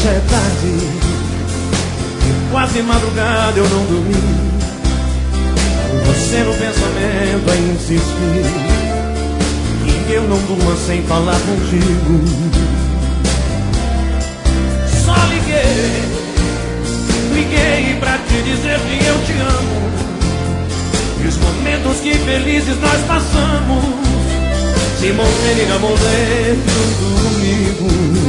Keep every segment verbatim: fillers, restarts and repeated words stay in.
já é tarde, quase madrugada eu não dormi. Você no pensamento a insistir que eu não durma sem falar contigo. Só liguei, liguei pra te dizer que eu te amo, e os momentos que felizes nós passamos se mostrem dentro comigo.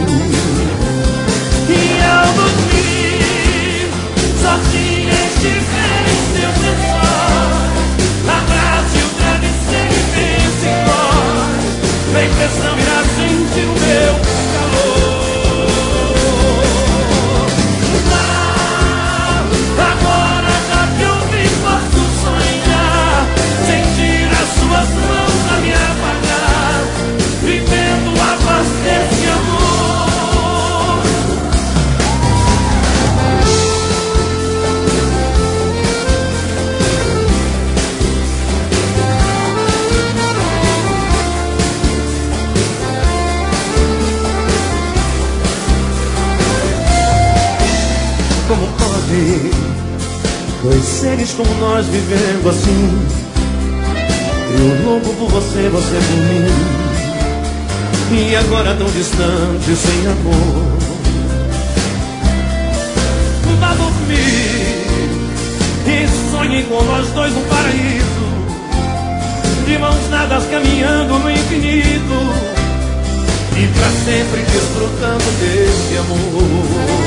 E ao dormir, sozinha estiver em seu lençol, abrace o travesseiro e pense em nós. A impressão irá sentir o meu calor. Ah, agora já te ouvi, posso sonhar, sentir as suas mãos a me apagar, vivendo a paz desse amor. Como pode dois seres como nós vivendo assim? Eu louco por você, você por mim, e agora tão distante, sem amor. Vá dormir e sonhe com nós dois no paraíso, de mãos dadas caminhando no infinito, e pra sempre desfrutando desse amor.